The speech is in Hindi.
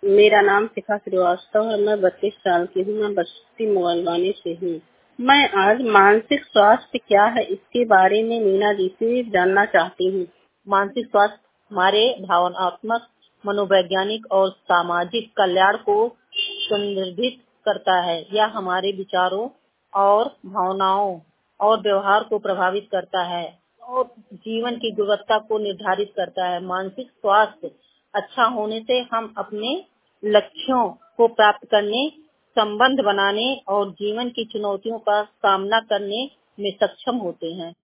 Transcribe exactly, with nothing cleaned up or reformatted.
मेरा नाम शिखा श्रीवास्तव है। मैं बत्तीस साल की हूँ। मैं बस्ती मोबाइल से हूँ। मैं आज मानसिक स्वास्थ्य क्या है इसके बारे में मीना जी से जानना चाहती हूँ। मानसिक स्वास्थ्य हमारे भावनात्मक, मनोवैज्ञानिक और सामाजिक कल्याण को संदर्भित करता है। यह हमारे विचारों और भावनाओं और व्यवहार को प्रभावित करता है और जीवन की गुणवत्ता को निर्धारित करता है। मानसिक स्वास्थ्य अच्छा होने से हम अपने लक्ष्यों को प्राप्त करने, संबंध बनाने और जीवन की चुनौतियों का सामना करने में सक्षम होते हैं।